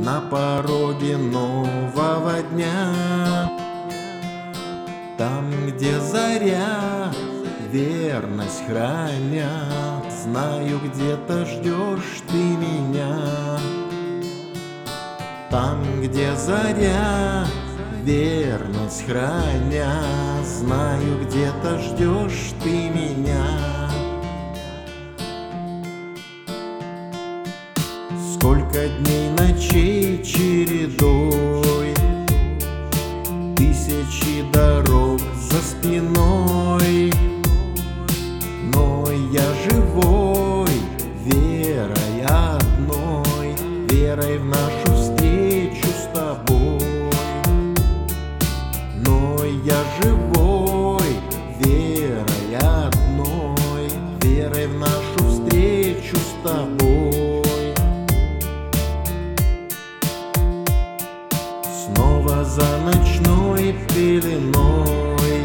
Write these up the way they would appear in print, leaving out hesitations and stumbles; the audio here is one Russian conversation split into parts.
на пороге нового дня. Там, где заря верность хранят, знаю, где-то ждешь ты меня. Там, где заря верность хранят, знаю, где-то ждешь ты меня. Сколько дней, ночей чередой, тысячи дорог за спиной, но я живой верой одной, верой в нашу встречу с тобой. Но я живой верой одной, верой в нашу встречу с тобой. Снова за ночной пеленой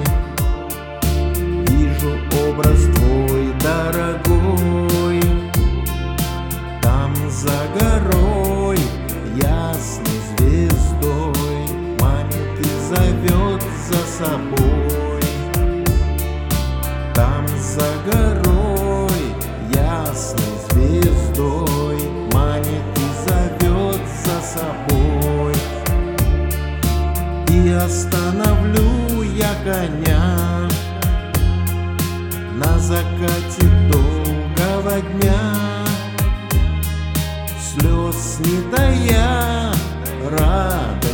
вижу образ твой дорогой. Там за горой ясной звездой манит и зовет за собой. Там за горой ясной звездой манит и зовет за собой. И остановлю я коня на закате долгого дня, слез не тая, радость